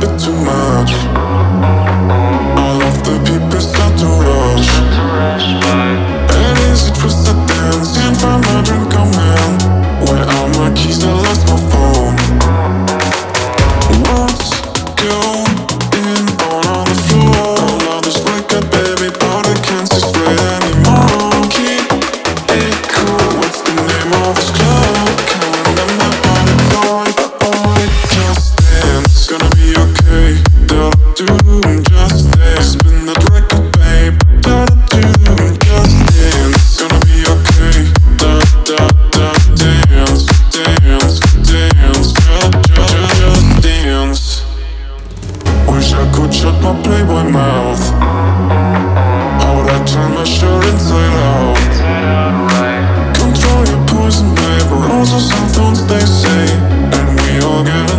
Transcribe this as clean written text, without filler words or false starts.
bit too much. All of the people start to rush. And is it just a dance? Can't find my drink, oh man. Where are my keys? I lost my phone. What's going on the floor? I love this record, baby, but I can't see straight anymore. Keep it cool. What's the name of this club? Can't remember, but it's alright. Just dance, gonna be okay. Da-da-do, just dance. Spin that record, babe. Da-da-do, just dance, gonna be okay. Da-da-da, dance, dance, dance. Just dance. Wish I could shut my Playboy mouth. How would I turn my shirt inside out? Control your poison, babe. Roses and thorns, they say. And we all get